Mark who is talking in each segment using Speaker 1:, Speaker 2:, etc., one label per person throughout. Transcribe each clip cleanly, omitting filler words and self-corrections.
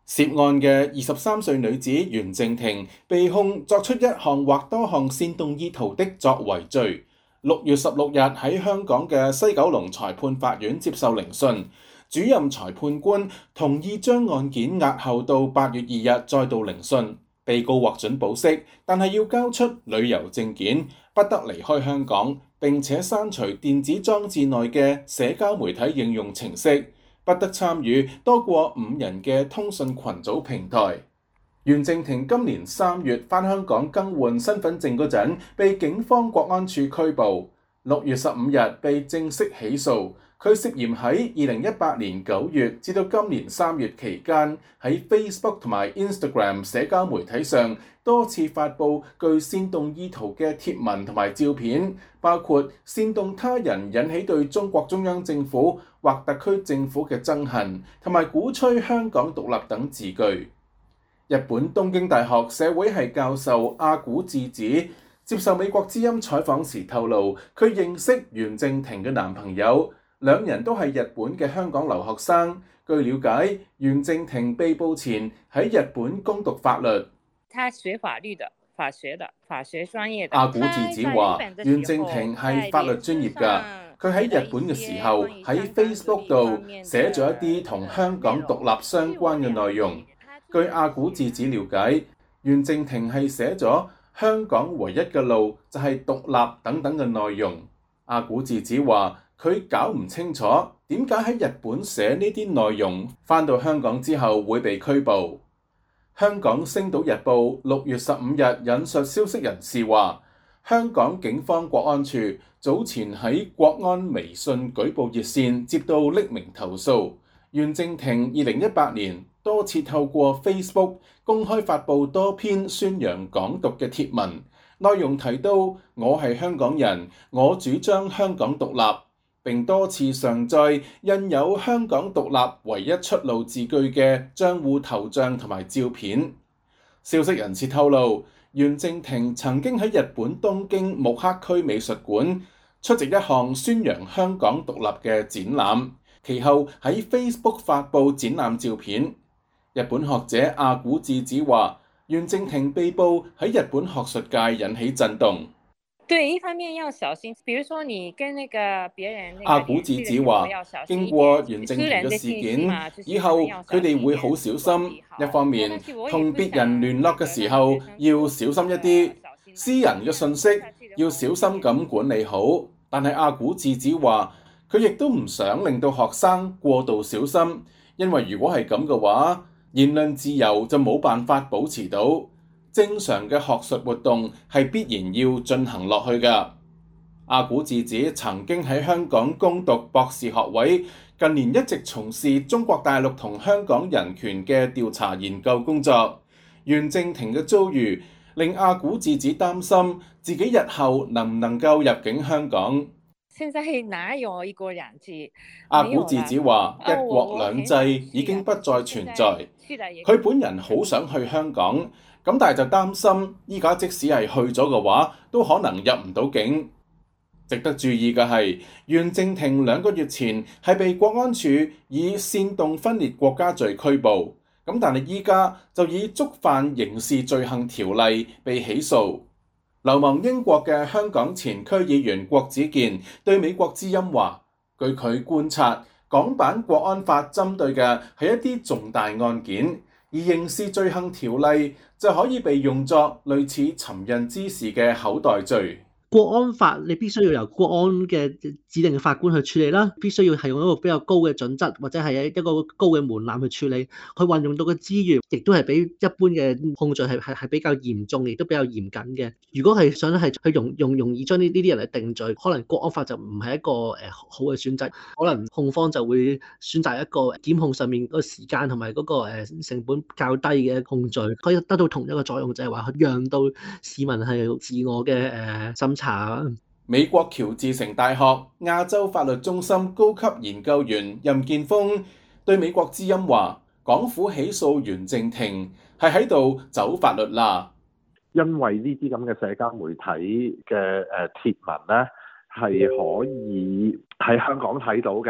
Speaker 1: 涉案嘅23歲女子袁靜婷被控作出一項或多項煽動意圖的作為罪。6月16日喺香港嘅西九龍裁判法院接受聆訊，主任裁判官同意將案件押後到8月2日再度聆訊。被告獲准保釋，但係要交出旅遊證件，不得離開香港，並且刪除電子裝置內嘅社交媒體應用程式，不得參與多過5人嘅通訊群組平台。袁靜婷今年3月返香港更換身份證嗰陣，被警方國安處拘捕。6月15日被正式起訴。佢涉嫌喺2018年9月至到今年3月期間，喺 Facebook 同埋 Instagram 社交媒體上多次發布具煽動意圖嘅貼文同埋照片，包括煽動他人引起對中國中央政府或特區政府嘅憎恨，同埋鼓吹香港獨立等字句。日本東京大學社會系教授阿古智子接受美國之音採訪時透露，佢認識袁靜婷嘅男朋友，兩人都係日本嘅香港留學生。據了解，袁靜婷被捕前喺日本攻讀法律。
Speaker 2: 他學法律的，法學專業的。
Speaker 1: 阿古智子話，袁靜婷係法律專業㗎。佢喺日本嘅時候喺 Facebook 度寫咗一啲同香港獨立相關嘅內容。據阿古智子了解，袁靜婷係寫咗香港唯一嘅路就係獨立等等嘅內容。阿古智子話佢搞唔清楚點解喺日本寫呢啲內容，返到香港之後會被拘捕。香港星島日報6月15日引述消息人士話，香港警方國安處早前喺國安微信舉報熱線接到匿名投訴，袁靜婷2018年多次透過 Facebook 公開發布多篇宣揚港獨嘅貼文，內容提到我係香港人，我主張香港獨立，並多次上載印有香港獨立唯一出路字句嘅賬戶頭像同埋照片。消息人士透露，袁靜婷曾經喺日本東京目黑區美術館出席一項宣揚香港獨立嘅展覽，其後喺 Facebook 發布展覽照片。日本學者阿古智子話，袁靜婷被捕喺日本學術界引起震動。
Speaker 2: 對，一方面要小心，比如說你跟那個別人。
Speaker 1: 阿古智子話，經過袁靜婷嘅事件，以後佢哋會好小心。一方面，同別人聯絡嘅時候要小心一啲，私人嘅信息要小心咁管理好。但係阿古智子話，佢亦都唔想令到學生過度小心，因為如果係咁嘅話，言論自由就冇辦法保持到，正常嘅學術活動係必然要進行落去㗎。阿古智子曾經喺香港攻讀博士學位，近年一直從事中國大陸同香港人權嘅調查研究工作。袁靜婷嘅遭遇令阿古智子擔心自己日後能唔能夠入境香港。
Speaker 2: 現在哪有一國兩制？
Speaker 1: 阿古智子話：一國兩制已經不再存在。佢本人好想去香港，咁但係就擔心依家即使係去咗嘅話，都可能入唔到境。值得注意嘅係，袁靜婷2個月前係被國安處以煽動分裂國家罪拘捕，咁但係依家就以觸犯刑事罪行條例被起訴。流亡英國嘅香港前區議員郭子健對美國之音話，據佢觀察，港版國安法針對嘅係一啲重大案件，而刑事罪行條例就可以被用作類似尋釁滋事嘅口袋罪。
Speaker 3: 國安法你必須要由國安嘅指定嘅法官去處理啦，必須要係用一個比較高嘅準則或者係一個高嘅門檻去處理。佢運用到嘅資源亦都係比一般嘅控罪係比較嚴重，亦都比較嚴謹嘅。如果係想係去容易將呢啲人嚟定罪，可能國安法就唔係一個好嘅選擇。可能控方就會選擇一個檢控上面個時間同埋嗰個成本較低嘅控罪，可以得到同一個作用，就係話去讓到市民係自我嘅審查。
Speaker 1: 美國喬治城大學亞洲法律中心高級研究員任建峰對美國之音話，港府起訴袁靜婷係喺度走法律啦。
Speaker 4: 因為呢啲咁嘅社交媒體嘅貼文咧，係可以喺香港睇到嘅。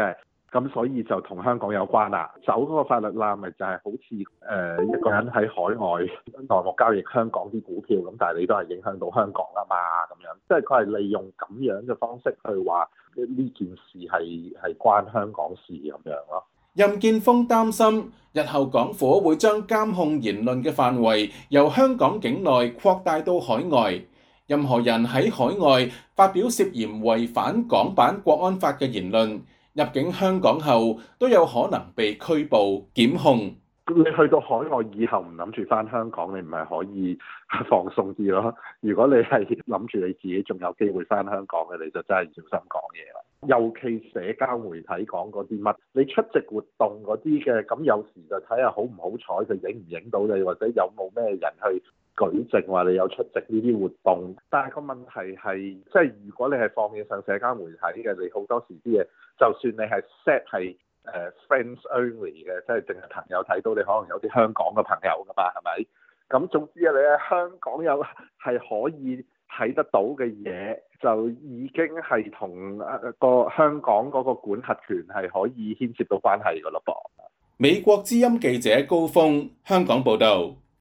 Speaker 4: 咁所以就同香港有關啦。走嗰個法律罅咪就係好似一個人喺海外內幕交易香港啲股票咁，但係你都係影響到香港啊嘛咁樣，即係佢係利用咁樣嘅方式去話呢件事係關香港事咁樣咯。
Speaker 1: 任建峰擔心，日後港府會將監控言論嘅範圍由香港境內擴大到海外，任何人喺海外發表涉嫌違反港版國安法嘅言論，入境香港後都有可能被拘捕檢控。
Speaker 4: 你去到海外以後唔諗住返香港，你唔係可以放鬆啲咯？如果你係諗住你自己仲有機會返香港嘅，你就真係小心講嘢啦。尤其社交媒體講嗰啲乜，你出席活動嗰啲嘅，咁有時就睇下好唔好彩，佢影唔影到你，或者有冇咩人去舉證話你有出席呢啲活動。但係個問題係，即係如果你係放嘢上社交媒體嘅，你好多時啲嘢，就算你係 set 係friends only 嘅，即係淨係朋友睇到，你可能有啲香港嘅朋友噶嘛，係咪？咁總之啊，你喺香港有係可以睇得到嘅嘢，就已經係同個香港嗰個管轄權係可以牽涉到關係噶咯噃。
Speaker 1: 美國之音記者高峰，香港報導。